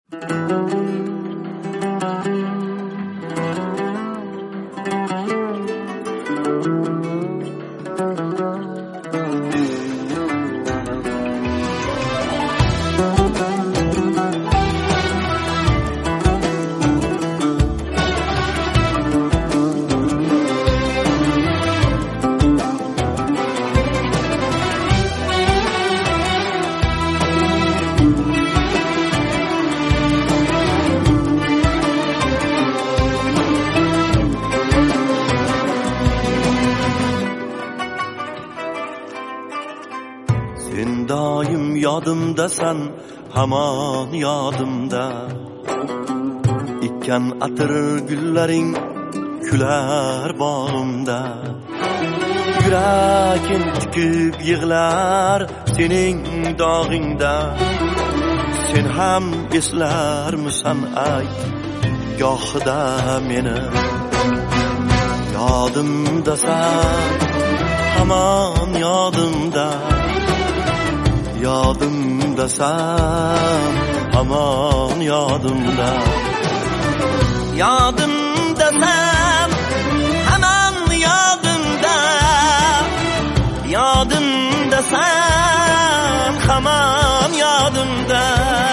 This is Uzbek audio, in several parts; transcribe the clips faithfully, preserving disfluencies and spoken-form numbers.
Sen doim yodimdasan, hamon yodimda. Ikkan atir gullaring kular bog'imda. Yuragim tikib yig'lar sening dog'ingda. Sen ham eslarmisan ay gohida meni? Yodimdasan, hamon yodimda. Yodimdasan, hamon yodimda. Yodimdasan, hamon yodimda. Yodimdasan, hamon yodimda.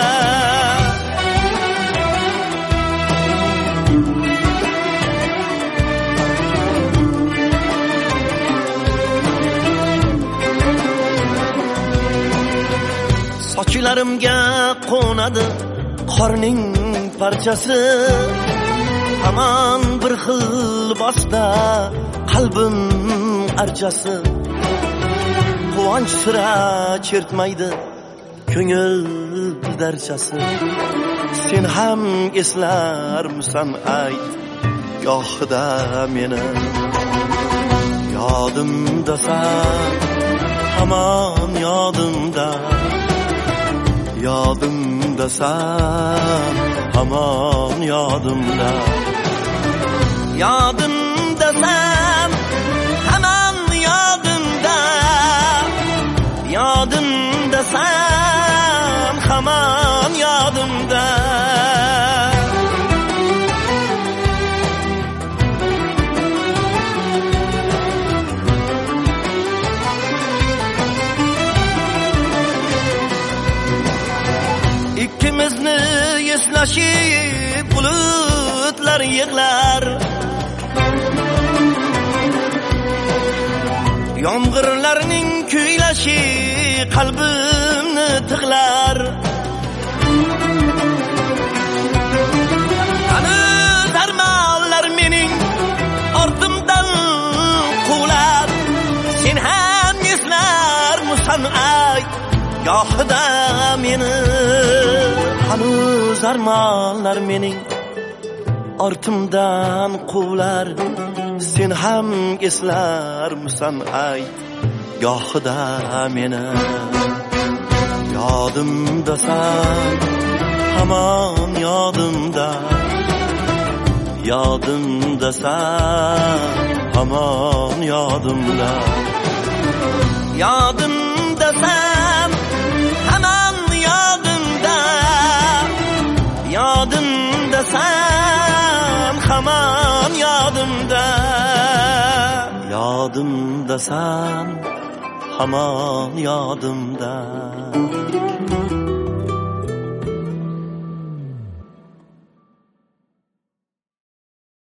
Sochlarimga qo'nadi qorning parchasi. Hamon bir xil bosda qalbim archasi. Quvonch sira chertmaydi ko'ngil darchasi. Sen ham eslarmisan ay gohida meni? Yodimdasan, hamon yodimda. Yodimdasan, hamon yodimda. Yodimdasan, hamon yodimda. Yodimdasan, hamon yodimda. İkimizni eslashib bulutlar yig'lar. Yomg'irlarning kuylashi qalbimni tig'lar. Hanuz armonlar mening ortimdan quvlar. Sen ham eslarmisan ay gohida meni? Hanuz armonlar mening ortimdan quvlar. Sen ham eslarmisan ay gohida meni? Yodimdasan, hamon yodimda. Yodimdasan, hamon yodimda. Yodimdasan, hamon yodimda. Yodimdasan, hamon yodimda. Yodimdasan, hamon yodimda.